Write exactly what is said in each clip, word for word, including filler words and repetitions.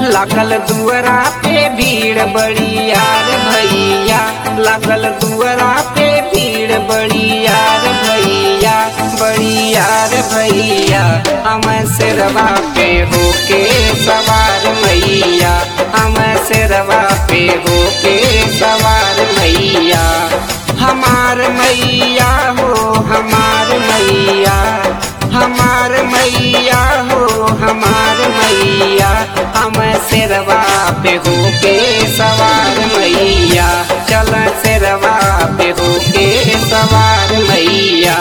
लागल दुअरा पे भीड़ बड़ी यार भैया, लागल दुअरा पे भीड़ बड़ी यार भैया, बड़ी यार भैया। हम सिरवा पे होके सवार मैया, हम सिरवा पे होके सवार मैया। हमार मैया हो हमार मैया, हमार मैया हो हमार मैया। हम सिरवा पे होके सवार मैया, चल सिरवा पे होके सवार मैया।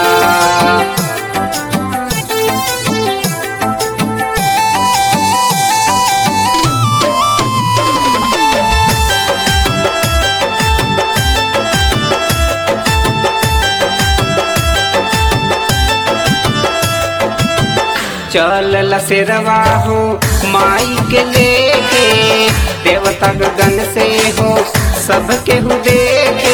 चल सिरवा हो माई के लेके, देवता गगन से हो सबके हु देखे।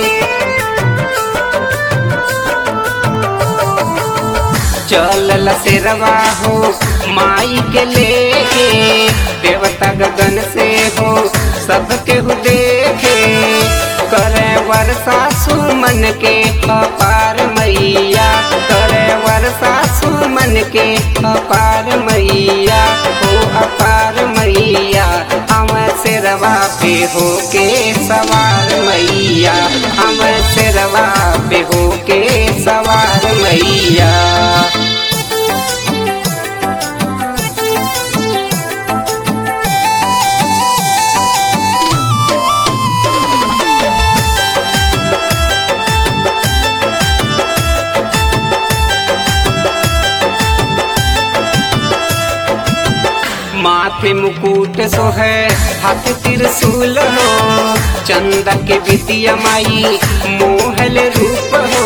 चल सिरवा हो माई के लेके, देवता गगन से हो सबके हु देखे। करे वर्षा सुमन के अपार मैया, करे वर्षा सुमन के अपार मैया, हो अपार मैया। हम सिरवा पे होके सवार मैया, हम सिरवा पे होके सवार मैया। माथे मुकुट सोहे हाथ त्रिशूल हो, चंदा के विद्या माई मोहल रूप हो।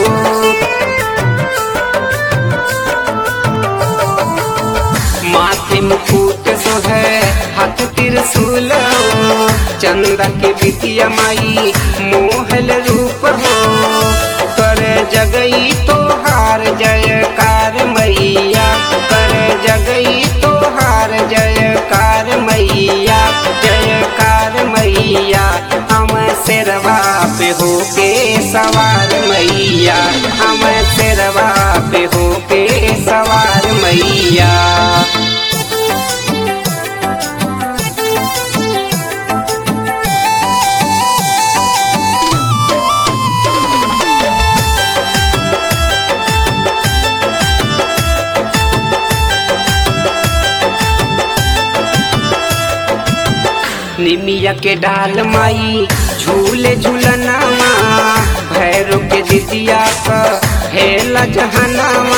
माथे मुकुट सोहे हाथ त्रिशूल हो, चंदा के विद्या माई मोहल रूप हो। कर जगई तोहार जयकार मैया, कर जगई तोहार जयकार मैया, जयकार मैया। हम सिरवा पे होके सवार मैया, हम सिरवा पे होके सवार मैया। निमिया के डाल माई झूले झूलनामा, भैरव के दिदिया का हेला जहनामा।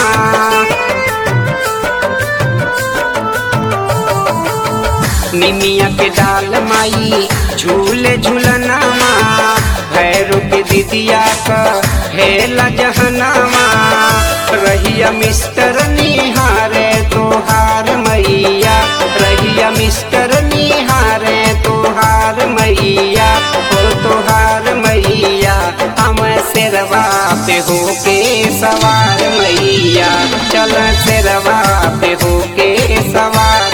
निमिया के डाल माई झूले झूलनामा, भैरव के दिदिया का हेला जहनामा। रहिया मिस्टर निहारे तोहार मैया, रहिया मिस्टर निहारे तोहार मैया, हो तोहार मैया। हम सिरवा पे होके सवार मैया, चल सिरवा पे होके सवार